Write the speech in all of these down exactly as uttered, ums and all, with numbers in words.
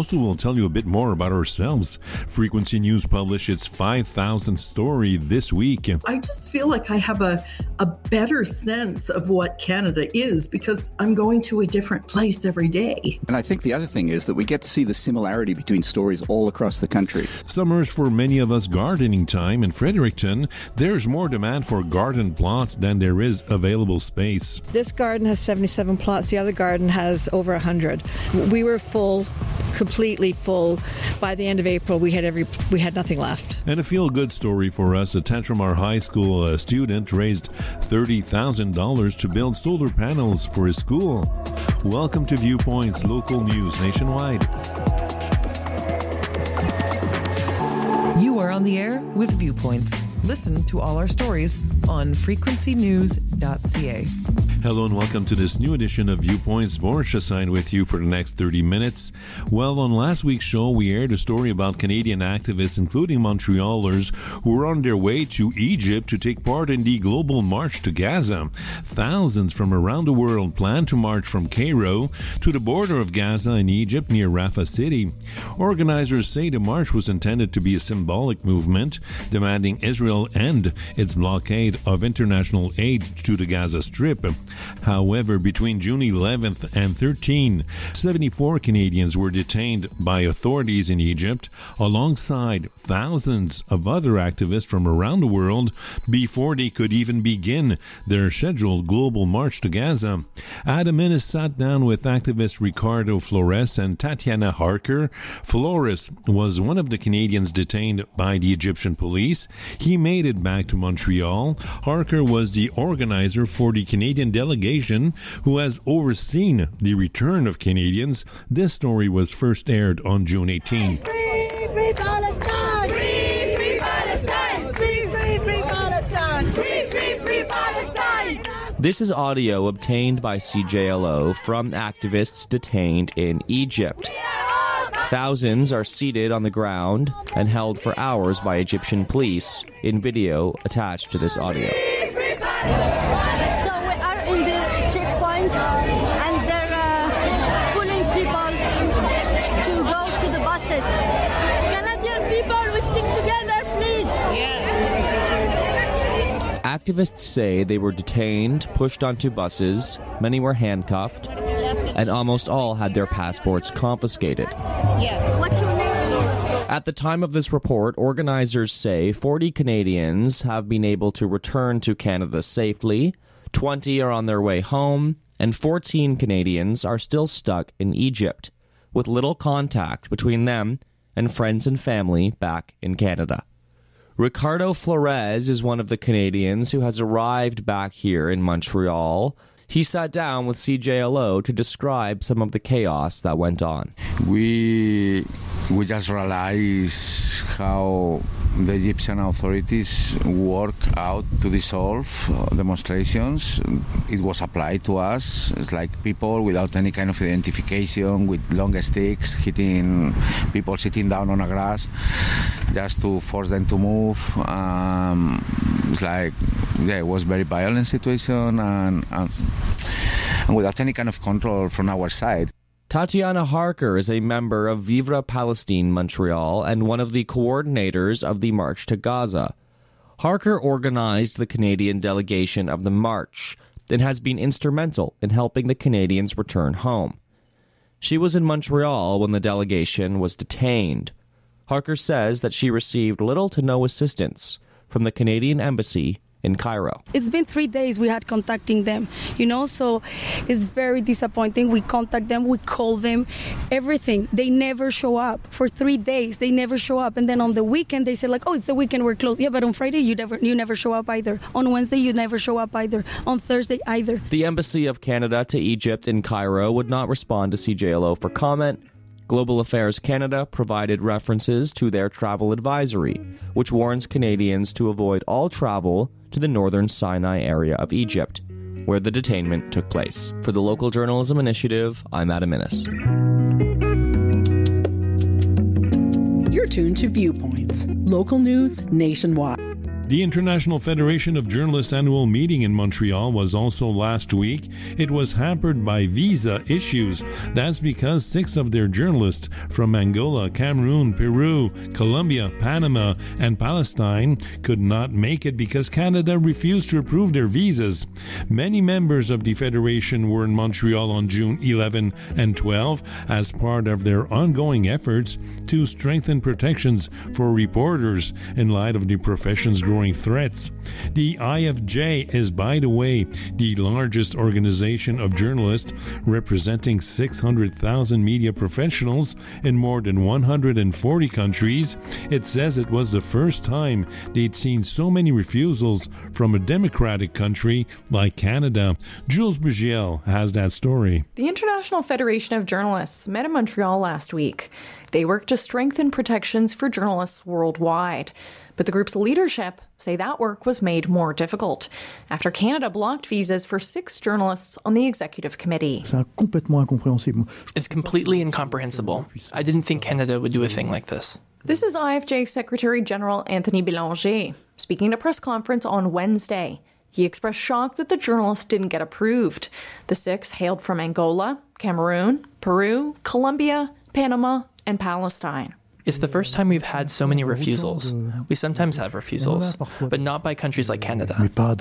also will tell you a bit more about ourselves. Frequency News published its five thousandth story this week. I just feel like I have a, a better sense of what Canada is because I'm going to a different place every day. And I think the other thing is that we get to see the similarity between stories all across the country. Summer's for many of us gardening time. In Fredericton, there's more demand for garden plots than there is available space. This garden has seventy-seven plots. The other garden has over one hundred. We were full, completely full. By the end of April, we had every we had nothing left. And a feel-good story for us. A Tantramar High School uh, student raised thirty thousand dollars to build solar panels for his school. Welcome to Viewpoints, local news nationwide. You are on the air with Viewpoints. Listen to all our stories on frequency news dot c a. Hello and welcome to this new edition of Viewpoints. Boris assigned with you for the next thirty minutes. Well, on last week's show, we aired a story about Canadian activists, including Montrealers, who were on their way to Egypt to take part in the global march to Gaza. Thousands from around the world plan to march from Cairo to the border of Gaza in Egypt near Rafah City. Organizers say the march was intended to be a symbolic movement, demanding Israel end its blockade of international aid to the Gaza Strip. However, between June eleventh and thirteenth, seventy-four Canadians were detained by authorities in Egypt, alongside thousands of other activists from around the world, before they could even begin their scheduled global march to Gaza. Adam Innes sat down with activist Ricardo Flores and Tatiana Harker. Flores was one of the Canadians detained by the Egyptian police. He made it back to Montreal. Harker was the organizer for the Canadian delegation who has overseen the return of Canadians. This story was first aired on June eighteenth. Free, free Palestine! Free, free Palestine! Free, free, free Palestine! Free, free, free Palestine! This is audio obtained by C J L O from activists detained in Egypt. Thousands are seated on the ground and held for hours by Egyptian police, in video attached to this audio. And they're uh, pulling people to go to the buses. Canadian people, we stick together, please. Yes. Activists say they were detained, pushed onto buses, many were handcuffed, and almost all had their passports confiscated. Yes. What's your name? At the time of this report, organizers say forty Canadians have been able to return to Canada safely, twenty are on their way home, and fourteen Canadians are still stuck in Egypt, with little contact between them and friends and family back in Canada. Ricardo Flores is one of the Canadians who has arrived back here in Montreal. He sat down with C J L O to describe some of the chaos that went on. We we just realized how the Egyptian authorities work out to dissolve demonstrations. It was applied to us. It's like people without any kind of identification, with long sticks, hitting people sitting down on a grass, just to force them to move. Um, it's like, yeah, it was a very violent situation, and, and, and without any kind of control from our side. Tatiana Harker is a member of Vivre Palestine Montreal and one of the coordinators of the March to Gaza. Harker organized the Canadian delegation of the march and has been instrumental in helping the Canadians return home. She was in Montreal when the delegation was detained. Harker says that she received little to no assistance from the Canadian Embassy in Cairo. It's been three days we had contacting them, you know, so it's very disappointing. We contact them, we call them, everything. They never show up. For three days, they never show up. And then on the weekend, they say like, oh, it's the weekend, we're closed. Yeah, but on Friday, you never you never show up either. On Wednesday, you never show up either. On Thursday, either. The Embassy of Canada to Egypt in Cairo would not respond to C J L O for comment. Global Affairs Canada provided references to their travel advisory, which warns Canadians to avoid all travel to the northern Sinai area of Egypt, where the detainment took place. For the Local Journalism Initiative, I'm Adam Innes. You're tuned to Viewpoints, local news nationwide. The International Federation of Journalists annual meeting in Montreal was also last week. It was hampered by visa issues. That's because six of their journalists from Angola, Cameroon, Peru, Colombia, Panama, and Palestine could not make it because Canada refused to approve their visas. Many members of the Federation were in Montreal on June eleventh and twelfth as part of their ongoing efforts to strengthen protections for reporters in light of the profession's growing threats. The I F J is, by the way, the largest organization of journalists, representing six hundred thousand media professionals in more than one hundred forty countries. It says it was the first time they'd seen so many refusals from a democratic country like Canada. Jules Bugiel has that story. The International Federation of Journalists met in Montreal last week. They work to strengthen protections for journalists worldwide. But the group's leadership say that work was made more difficult after Canada blocked visas for six journalists on the executive committee. It's completely incomprehensible. I didn't think Canada would do a thing like this. This is I F J Secretary General Anthony Bélanger speaking at a press conference on Wednesday. He expressed shock that the journalists didn't get approved. The six hailed from Angola, Cameroon, Peru, Colombia, Panama, and Palestine. It's the first time we've had so many refusals. We sometimes have refusals, but not by countries like Canada.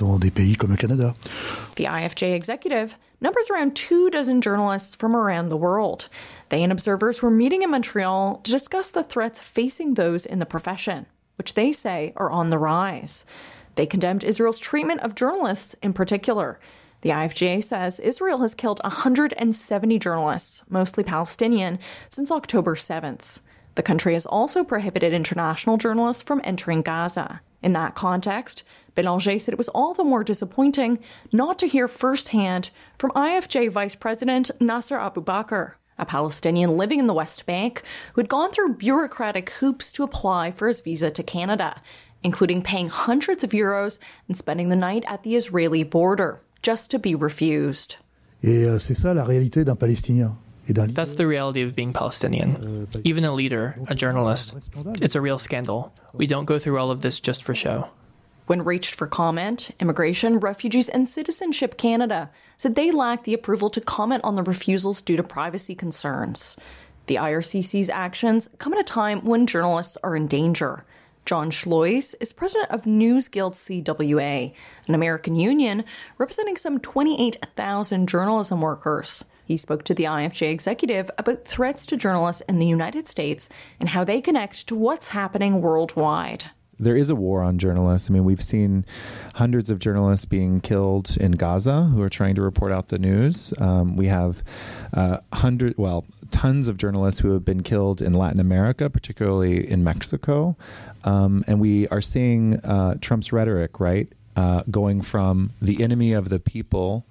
The I F J executive numbers around two dozen journalists from around the world. They and observers were meeting in Montreal to discuss the threats facing those in the profession, which they say are on the rise. They condemned Israel's treatment of journalists in particular. The I F J says Israel has killed one hundred seventy journalists, mostly Palestinian, since October seventh. The country has also prohibited international journalists from entering Gaza. In that context, Bélanger said it was all the more disappointing not to hear firsthand from I F J Vice President Nasser Abu Bakr, a Palestinian living in the West Bank who had gone through bureaucratic hoops to apply for his visa to Canada, including paying hundreds of euros and spending the night at the Israeli border, just to be refused. Et c'est ça la réalité d'un Palestinien. That's the reality of being Palestinian. Even a leader, a journalist. It's a real scandal. We don't go through all of this just for show. When reached for comment, Immigration, Refugees and Citizenship Canada said they lacked the approval to comment on the refusals due to privacy concerns. The I R C C's actions come at a time when journalists are in danger. John Schlois is president of News Guild C W A, an American union representing some twenty-eight thousand journalism workers. He spoke to the I F J executive about threats to journalists in the United States and how they connect to what's happening worldwide. There is a war on journalists. I mean, we've seen hundreds of journalists being killed in Gaza who are trying to report out the news. Um, we have uh, hundred, well, tons of journalists who have been killed in Latin America, particularly in Mexico. Um, and we are seeing uh, Trump's rhetoric, right, uh, going from the enemy of the people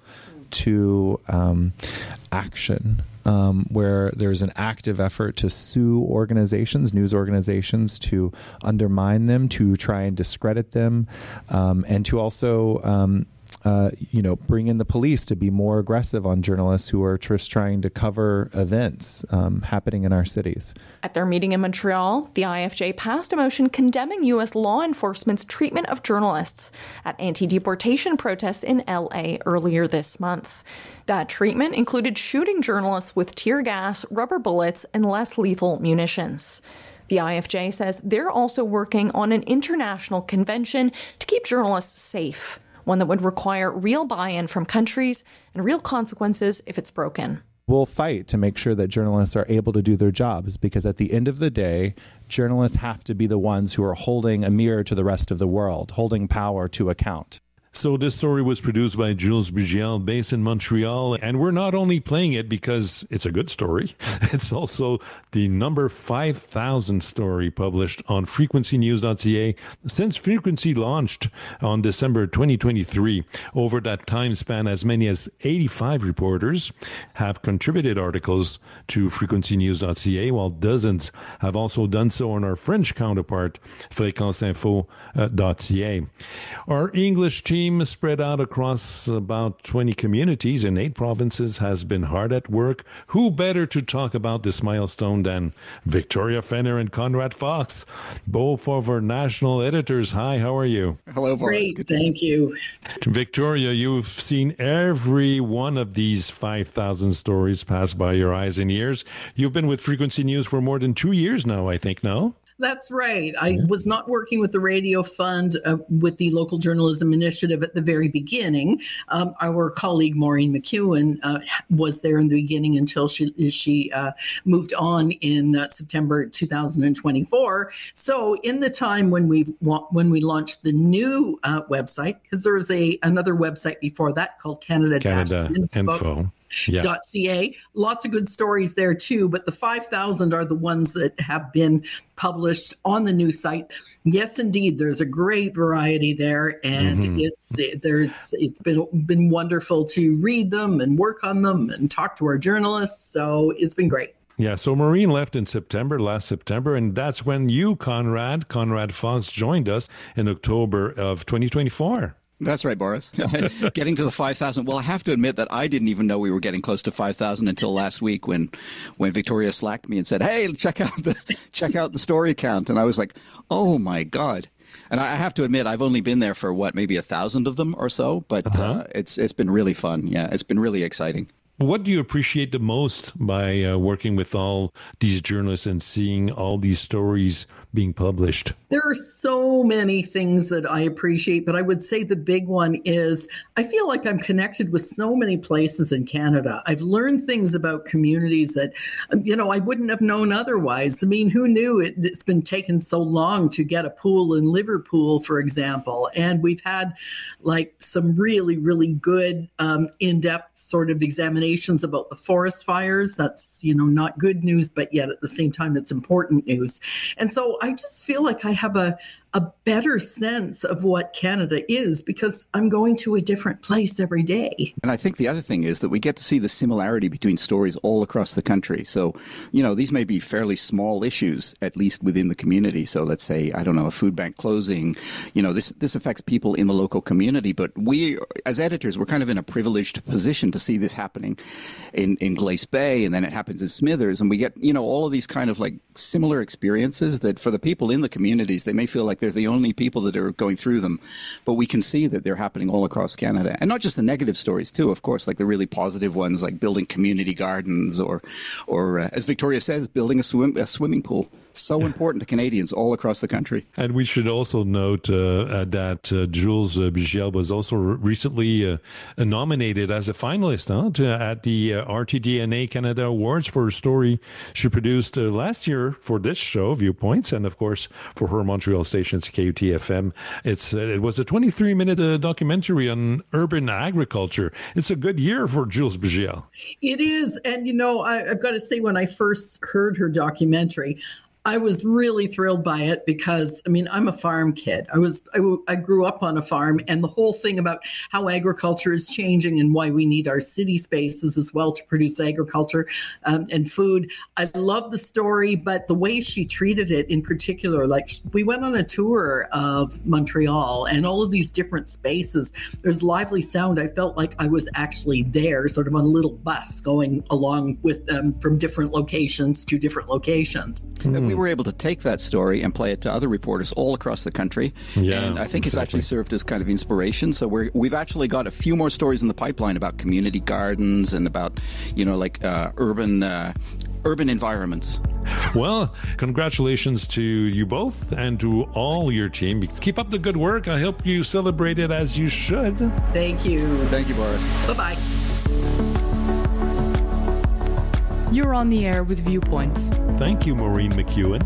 to um, action, um, where there's an active effort to sue organizations, news organizations, to undermine them, to try and discredit them, um, and to also, um, uh, you know, bring in the police to be more aggressive on journalists who are just trying to cover events um, happening in our cities. At their meeting in Montreal, the I F J passed a motion condemning U S law enforcement's treatment of journalists at anti-deportation protests in L A earlier this month. That treatment included shooting journalists with tear gas, rubber bullets, and less lethal munitions. The I F J says they're also working on an international convention to keep journalists safe, one that would require real buy-in from countries and real consequences if it's broken. We'll fight to make sure that journalists are able to do their jobs, because at the end of the day, journalists have to be the ones who are holding a mirror to the rest of the world, holding power to account. So this story was produced by Jules Bugiel, based in Montreal, and we're not only playing it because it's a good story, it's also the number five thousand story published on frequency news dot c a since Frequency launched on December twenty twenty-three. Over that time span, as many as eighty-five reporters have contributed articles to frequency news dot c a, while dozens have also done so on our French counterpart, fréquence info dot c a. Our English team team spread out across about twenty communities in eight provinces has been hard at work. Who better to talk about this milestone than Victoria Fenner and Conrad Fox, both of our national editors. Hi, how are you? Hello, Boris. Great, thank you. Victoria, you've seen every one of these five thousand stories pass by your eyes and ears. You've been with Frequency News for more than two years now, I think, no? That's right. I was not working with the Radio Fund uh, with the Local Journalism Initiative at the very beginning. Um, our colleague Maureen McEwen uh, was there in the beginning until she she uh, moved on in uh, September two thousand twenty-four. So in the time when we when we launched the new uh, website, because there was a another website before that called Canada Canada Info. Yeah. .ca. Lots of good stories there too, but the five thousand are the ones that have been published on the new site. Yes, indeed, there's a great variety there, and mm-hmm. it's it, there's it's been been wonderful to read them and work on them and talk to our journalists. So it's been great. Yeah, so Maureen left in September, last September, and that's when you, Conrad, Conrad Fox, joined us in October of twenty twenty-four. That's right, Boris. Getting to the five thousand. Well, I have to admit that I didn't even know we were getting close to five thousand until last week when when Victoria slacked me and said, hey, check out the check out the story count. And I was like, oh, my God. And I have to admit, I've only been there for, what, maybe a thousand of them or so. But uh-huh. uh, it's it's been really fun. Yeah, it's been really exciting. What do you appreciate the most by uh, working with all these journalists and seeing all these stories being published? There are so many things that I appreciate, but I would say the big one is I feel like I'm connected with so many places in Canada. I've learned things about communities that, you know, I wouldn't have known otherwise. I mean, who knew it, it's been taken so long to get a pool in Liverpool, for example. And we've had like some really, really good um, in-depth sort of examinations about the forest fires. That's, you know, not good news, but yet at the same time, it's important news. And so I just feel like I have a, a better sense of what Canada is because I'm going to a different place every day. And I think the other thing is that we get to see the similarity between stories all across the country. So, you know, these may be fairly small issues, at least within the community. So let's say, I don't know, a food bank closing, you know, this this affects people in the local community. But we, as editors, we're kind of in a privileged position to see this happening in, in Glace Bay, and then it happens in Smithers. And we get, you know, all of these kind of like similar experiences that for the people in the communities, they may feel like they're the only people that are going through them. But we can see that they're happening all across Canada. And not just the negative stories, too, of course, like the really positive ones, like building community gardens or, or uh, as Victoria says, building a, swim, a swimming pool. So important to Canadians all across the country. And we should also note uh, that uh, Jules uh, Bugiel was also recently uh, nominated as a finalist huh, to, at the uh, R T D N A Canada Awards for a story she produced uh, last year for this show, Viewpoints, and of course for her Montreal stations, K U T F M. It's uh, it was a twenty-three minute uh, documentary on urban agriculture. It's a good year for Jules Bugiel. It is. And, you know, I, I've got to say, when I first heard her documentary, I was really thrilled by it because, I mean, I'm a farm kid. I was, I, I grew up on a farm, and the whole thing about how agriculture is changing and why we need our city spaces as well to produce agriculture um, and food. I love the story, but the way she treated it in particular, like we went on a tour of Montreal and all of these different spaces. There's lively sound. I felt like I was actually there, sort of on a little bus going along with them from different locations to different locations. Mm. We were able to take that story and play it to other reporters all across the country. Yeah, and I think exactly. it's actually served as kind of inspiration. So we're, we've actually got a few more stories in the pipeline about community gardens and about, you know, like uh, urban uh, urban environments. Well, congratulations to you both and to all your team. Keep up the good work. I hope you celebrate it as you should. Thank you. Thank you, Boris. Bye-bye. You're on the air with Viewpoints. Thank you, Maureen McEwen.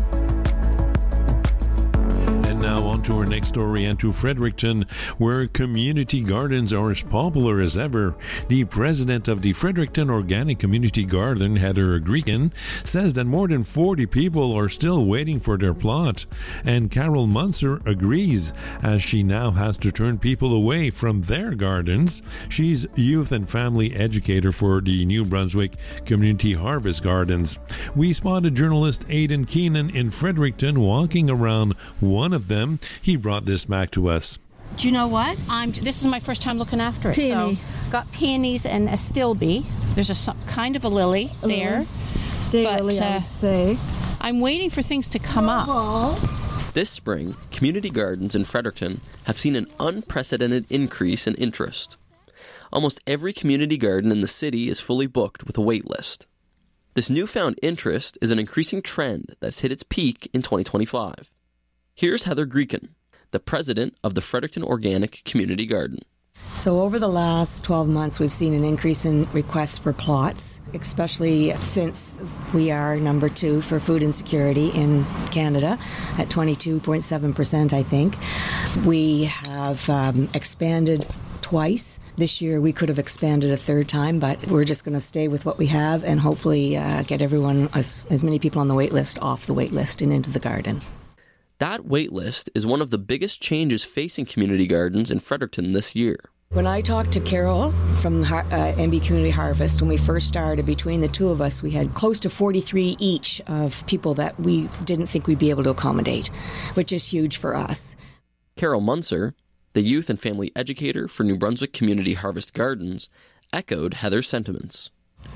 And now on to our next story and to Fredericton, where community gardens are as popular as ever. The president of the Fredericton Organic Community Garden, Heather Gregan, says that more than forty people are still waiting for their plot. And Carol Munzer agrees, as she now has to turn people away from their gardens. She's youth and family educator for the New Brunswick Community Harvest Gardens. We spotted journalist Aidan Keenan in Fredericton walking around one of them. He brought this back to us. Do you know what? I'm. This is my first time looking after it. Peony. So got peonies and a stilby. There's a some, kind of a lily A there. Day but, lily, I uh, would say. I'm waiting for things to come up. This spring, community gardens in Fredericton have seen an unprecedented increase in interest. Almost every community garden in the city is fully booked with a wait list. This newfound interest is an increasing trend that's hit its peak in twenty twenty-five. Here's Heather Greeken, the president of the Fredericton Organic Community Garden. So over the last twelve months, we've seen an increase in requests for plots, especially since we are number two for food insecurity in Canada at twenty-two point seven percent, I think. We have um, expanded twice. This year we could have expanded a third time, but we're just going to stay with what we have and hopefully uh, get everyone, as, as many people on the wait list, off the wait list and into the garden. That wait list is one of the biggest changes facing community gardens in Fredericton this year. When I talked to Carol from uh, M B Community Harvest, when we first started, between the two of us, we had close to forty-three each of people that we didn't think we'd be able to accommodate, which is huge for us. Carol Munzer, the youth and family educator for New Brunswick Community Harvest Gardens, echoed Heather's sentiments.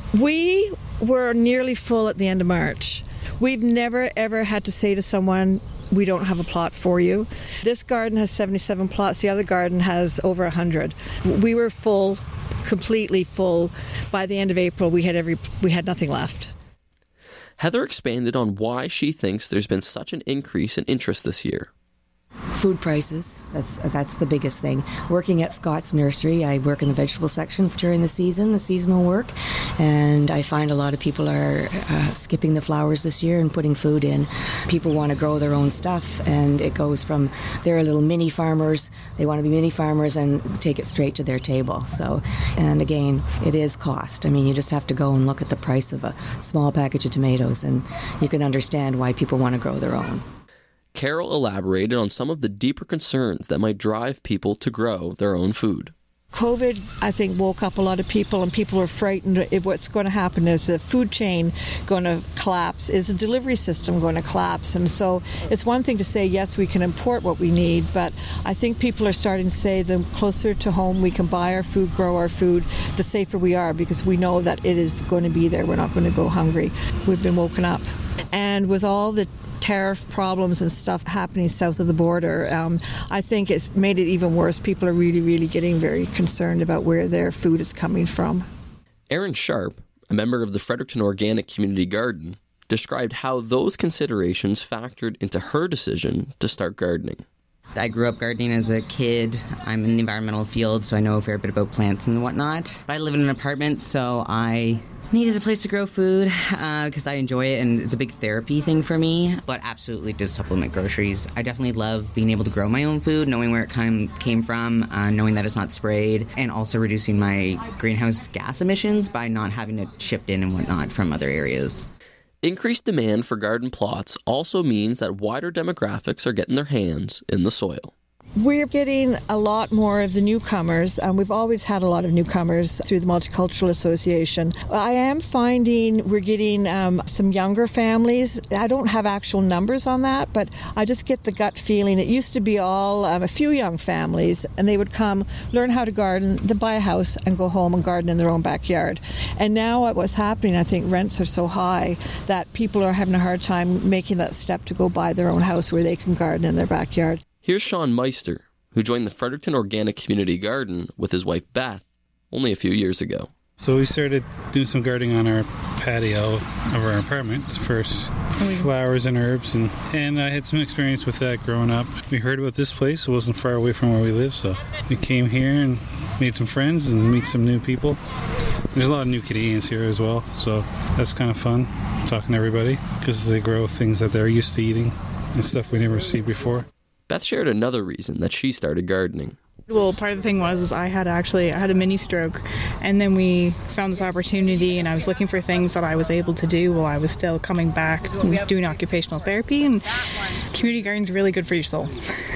We were nearly full at the end of March. We've never, ever had to say to someone, we don't have a plot for you. This garden has seventy-seven plots. The other garden has over one hundred. We were full, completely full. By the end of April, we had every we had nothing left. Heather expanded on why she thinks there's been such an increase in interest this year. Food prices, that's that's the biggest thing. Working at Scott's Nursery, I work in the vegetable section during the season, the seasonal work, and I find a lot of people are uh, skipping the flowers this year and putting food in. People want to grow their own stuff, and it goes from they're little mini farmers, they want to be mini farmers and take it straight to their table. So, and again, it is cost. I mean, you just have to go and look at the price of a small package of tomatoes, and you can understand why people want to grow their own. Carol elaborated on some of the deeper concerns that might drive people to grow their own food. COVID, I think, woke up a lot of people, and people are frightened. If what's going to happen is the food chain going to collapse? Is the delivery system going to collapse? And so it's one thing to say, yes, we can import what we need, but I think people are starting to say the closer to home we can buy our food, grow our food, the safer we are, because we know that it is going to be there. We're not going to go hungry. We've been woken up. And with all the tariff problems and stuff happening south of the border, um, I think it's made it even worse. People are really, really getting very concerned about where their food is coming from. Erin Sharp, a member of the Fredericton Organic Community Garden, described how those considerations factored into her decision to start gardening. I grew up gardening as a kid. I'm in the environmental field, so I know a fair bit about plants and whatnot. But I live in an apartment, so I needed a place to grow food because uh, I enjoy it, and it's a big therapy thing for me, but absolutely to supplement groceries. I definitely love being able to grow my own food, knowing where it came, came from, uh, knowing that it's not sprayed, and also reducing my greenhouse gas emissions by not having it shipped in and whatnot from other areas. Increased demand for garden plots also means that wider demographics are getting their hands in the soil. We're getting a lot more of the newcomers, and we've always had a lot of newcomers through the Multicultural Association. I am finding we're getting um, some younger families. I don't have actual numbers on that, but I just get the gut feeling. It used to be all um, a few young families, and they would come, learn how to garden, then buy a house and go home and garden in their own backyard. And now what's happening, I think rents are so high that people are having a hard time making that step to go buy their own house where they can garden in their backyard. Here's Sean Meister, who joined the Fredericton Organic Community Garden with his wife Beth only a few years ago. So we started doing some gardening on our patio of our apartment first, flowers and herbs, and, and I had some experience with that growing up. We heard about this place. It wasn't far away from where we live, so we came here and made some friends and meet some new people. There's a lot of new Canadians here as well, so that's kind of fun, talking to everybody, because they grow things that they're used to eating and stuff we never see before. Beth shared another reason that she started gardening. Well, part of the thing was is I had actually I had a mini stroke, and then we found this opportunity, and I was looking for things that I was able to do while I was still coming back and doing occupational therapy, and community garden's really good for your soul.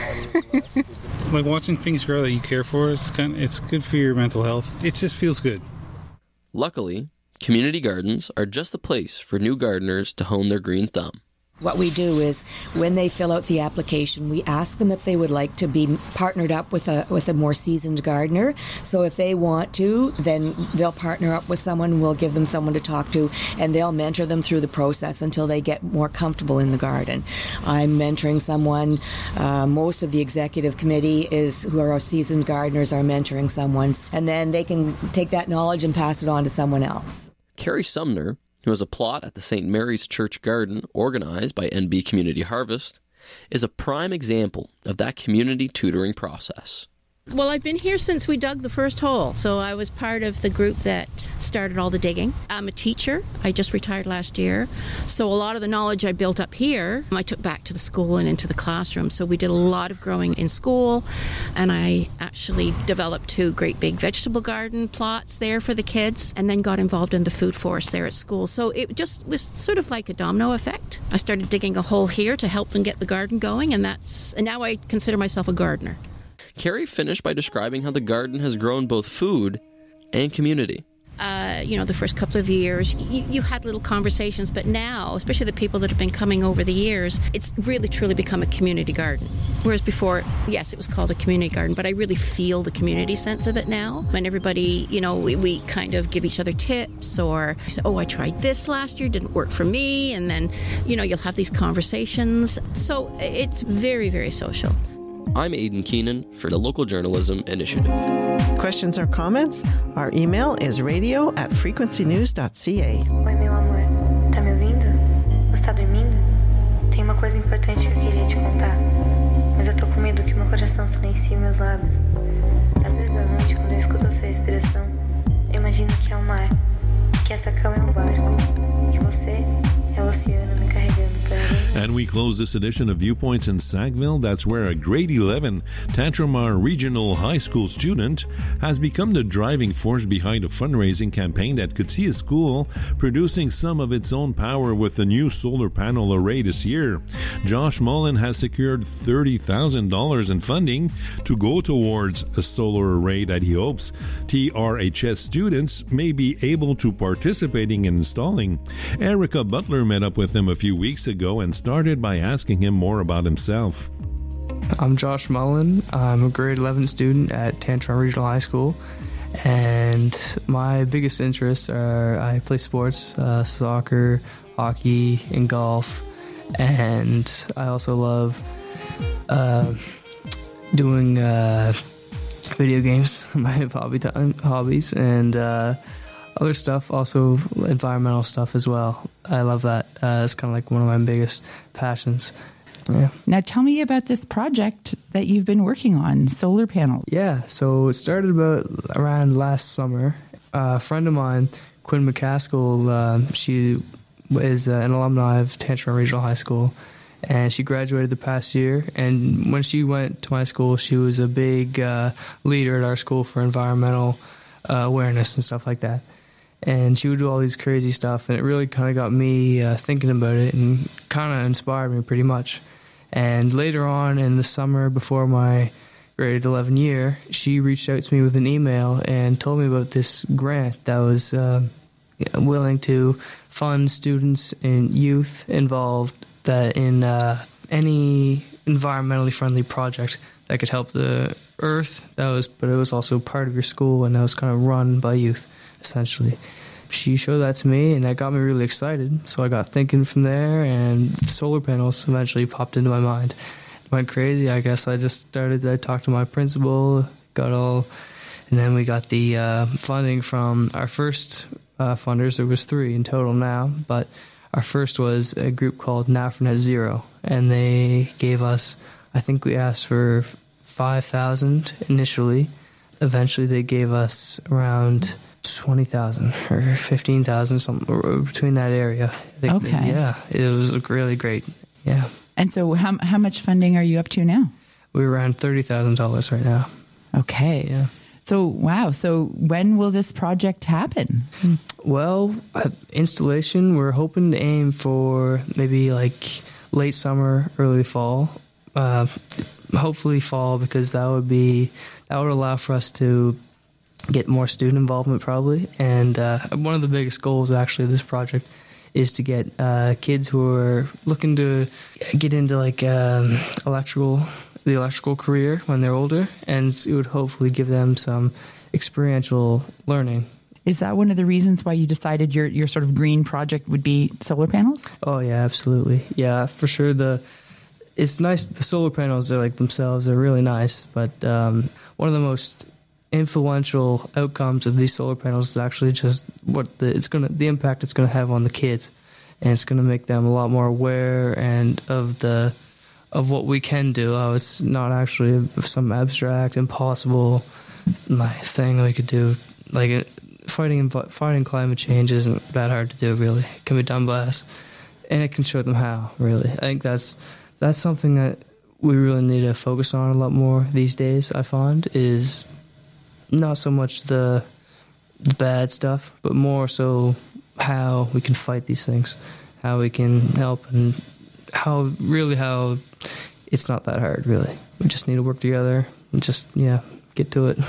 Like watching things grow that you care for, it's kind of, it's good for your mental health. It just feels good. Luckily, community gardens are just the place for new gardeners to hone their green thumb. What we do is when they fill out the application, we ask them if they would like to be partnered up with a with a more seasoned gardener. So if they want to, then they'll partner up with someone, we'll give them someone to talk to, and they'll mentor them through the process until they get more comfortable in the garden. I'm mentoring someone. Uh, most of the executive committee is who are our seasoned gardeners are mentoring someone, and then they can take that knowledge and pass it on to someone else. Carrie Sumner, who has a plot at the Saint Mary's Church Garden organized by N B Community Harvest, is a prime example of that community tutoring process. Well, I've been here since we dug the first hole, so I was part of the group that started all the digging. I'm a teacher. I just retired last year, so a lot of the knowledge I built up here, I took back to the school and into the classroom. So we did a lot of growing in school, and I actually developed two great big vegetable garden plots there for the kids, and then got involved in the food forest there at school. So it just was sort of like a domino effect. I started digging a hole here to help them get the garden going, and that's and now I consider myself a gardener. Carrie finished by describing how the garden has grown both food and community. Uh, you know, the first couple of years, you, you had little conversations, but now, especially the people that have been coming over the years, it's really truly become a community garden. Whereas before, yes, it was called a community garden, but I really feel the community sense of it now. When everybody, you know, we, we kind of give each other tips, or, oh, I tried this last year, didn't work for me, and then, you know, you'll have these conversations. So it's very, very social. I'm Aidan Keenan for the Local Journalism Initiative. Questions or comments? Our email is radio at frequency news dot c a. Oi, meu amor. Tá me ouvindo? Você tá dormindo? Tem uma coisa importante que eu queria te contar. Mas eu tô com medo que meu coração silencie meus lábios. Às vezes à noite, quando eu escuto a sua respiração, eu imagino que é o mar, que essa cama é um barco, que você é o oceano me carregando para além. And we close this edition of Viewpoints in Sackville. That's where a grade eleven Tantramar Regional High School student has become the driving force behind a fundraising campaign that could see a school producing some of its own power with the new solar panel array this year. Josh Mullen has secured thirty thousand dollars in funding to go towards a solar array that he hopes T R H S students may be able to participating in installing. Erica Butler met up with him a few weeks ago and started by asking him more about himself. I'm Josh Mullen. I'm a grade eleven student at Tantrum Regional High School, and my biggest interests are I play sports, uh, soccer, hockey, and golf, and I also love uh, doing uh, video games, my hobby time, hobbies, and uh, other stuff, also environmental stuff as well. I love that. Uh, it's kind of like one of my biggest passions. Yeah. Now tell me about this project that you've been working on, solar panels. Yeah, so it started about around last summer. Uh, a friend of mine, Quinn McCaskill, uh, she is uh, an alumni of Tantrum Regional High School, and she graduated the past year. And when she went to my school, she was a big uh, leader at our school for environmental uh, awareness and stuff like that. And she would do all these crazy stuff, and it really kind of got me uh, thinking about it and kind of inspired me pretty much. And later on in the summer, before my grade eleven year, she reached out to me with an email and told me about this grant that was uh, willing to fund students and youth involved that in uh, any environmentally friendly project that could help the earth. That was, but it was also part of your school, and that was kind of run by youth, essentially. She showed that to me, and that got me really excited. So I got thinking from there, and solar panels eventually popped into my mind. Went crazy, I guess. I just started, I talked to my principal, got all, and then we got the uh, funding from our first uh, funders. There was three in total now, but our first was a group called Now for Net Zero, and they gave us, I think we asked for five thousand initially. Eventually they gave us around twenty thousand or fifteen thousand, something between that area. They, okay. Yeah, it was really great. Yeah. And so how how much funding are you up to now? We're around thirty thousand dollars right now. Okay. Yeah. So, wow. So when will this project happen? Well, uh, installation, we're hoping to aim for maybe like late summer, early fall. Uh, hopefully fall, because that would be, that would allow for us to get more student involvement probably. And uh, one of the biggest goals actually of this project is to get uh, kids who are looking to get into like um, electrical, the electrical career when they're older, and it would hopefully give them some experiential learning. Is that one of the reasons why you decided your, your sort of green project would be solar panels? Oh, yeah, absolutely. Yeah, for sure. The It's nice. The solar panels are like themselves, they're really nice. But um, one of the most influential outcomes of these solar panels is actually just what the, it's gonna, the impact it's going to have on the kids. And it's going to make them a lot more aware and of the of what we can do. Oh, it's not actually some abstract, impossible like, thing that we could do. Like it, Fighting fighting climate change isn't that hard to do, really. It can be done by us, and it can show them how, really. I think that's that's something that we really need to focus on a lot more these days, I find, is not so much the, the bad stuff, but more so how we can fight these things, how we can help, and how, really how it's not that hard, really. We just need to work together and just, yeah, get to it.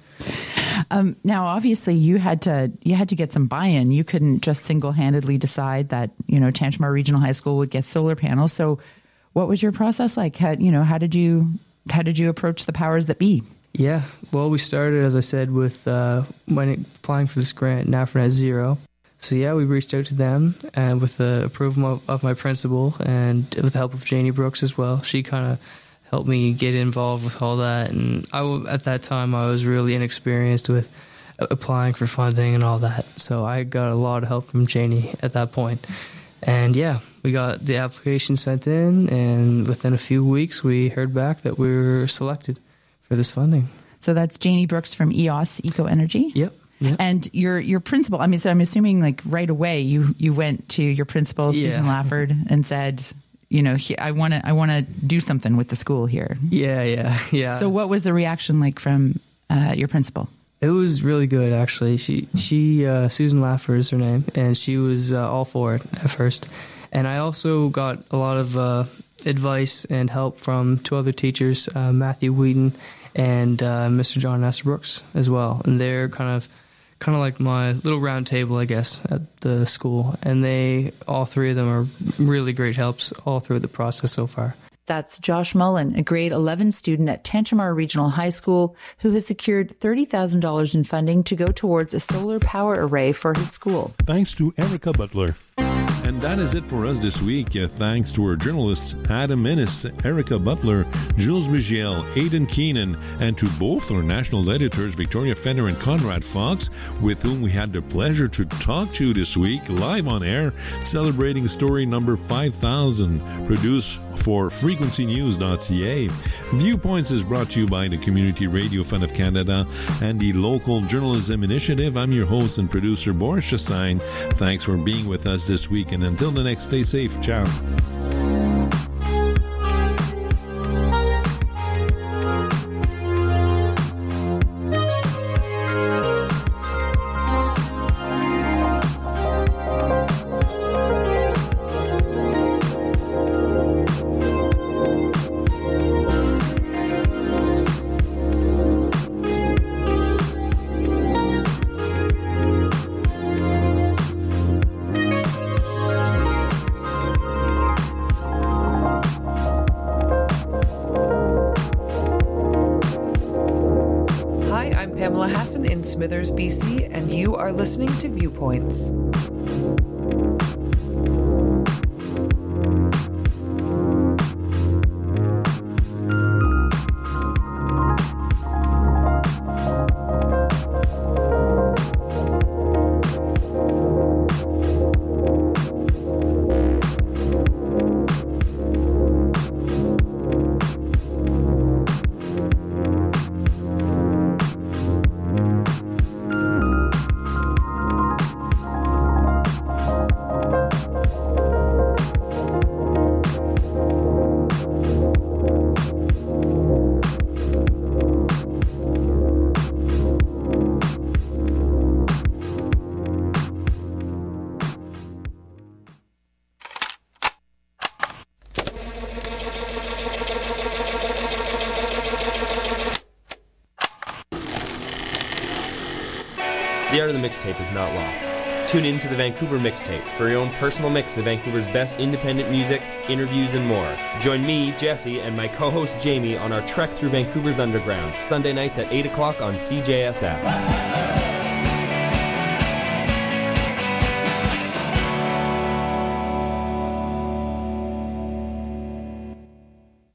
Um, now, obviously, you had to you had to get some buy-in. You couldn't just single-handedly decide that, you know, Tantramar Regional High School would get solar panels. So, what was your process like? How, you know, how did you how did you approach the powers that be? Yeah, well, we started, as I said, with uh, when applying for this grant, NAFRANet Zero. So yeah, we reached out to them, and with the approval of, of my principal, and with the help of Janie Brooks as well. She kind of helped me get involved with all that, and I w- at that time I was really inexperienced with applying for funding and all that, so I got a lot of help from Janie at that point. And yeah, we got the application sent in, and within a few weeks we heard back that we were selected for this funding. So that's Janie Brooks from E O S Eco Energy? Yep. Yep. And your your principal, I mean, so I'm assuming like right away you, you went to your principal, Yeah. Susan Lafford, and said, you know, he, I want to I want to do something with the school here. Yeah, yeah, yeah. So what was the reaction like from uh, your principal? It was really good, actually. She, she, uh, Susan Lafford is her name, and she was uh, all for it at first. And I also got a lot of uh, advice and help from two other teachers, uh, Matthew Wheaton and uh, Mister John Estabrook as well. And they're kind of kind of like my little round table, I guess, at the school. And they, all three of them are really great helps all through the process so far. That's Josh Mullen, a grade eleven student at Tantramar Regional High School, who has secured thirty thousand dollars in funding to go towards a solar power array for his school. Thanks to Erica Butler. And that is it for us this week. Uh, thanks to our journalists Adam Innes, Erica Butler, Jules Migiel, Aidan Keenan, and to both our national editors Victoria Fenner and Conrad Fox, with whom we had the pleasure to talk to this week live on air, celebrating story number five thousand, produced for frequency news dot c a. Viewpoints is brought to you by the Community Radio Fund of Canada and the Local Journalism Initiative. I'm your host and producer, Boris Chassagne. Thanks for being with us this week, and until the next, stay safe. Ciao. Smithers, B C, and you are listening to Viewpoints. The art of the mixtape is not lost. Tune in to the Vancouver Mixtape for your own personal mix of Vancouver's best independent music, interviews, and more. Join me, Jesse, and my co-host Jamie on our trek through Vancouver's underground, Sunday nights at eight o'clock on C J S F.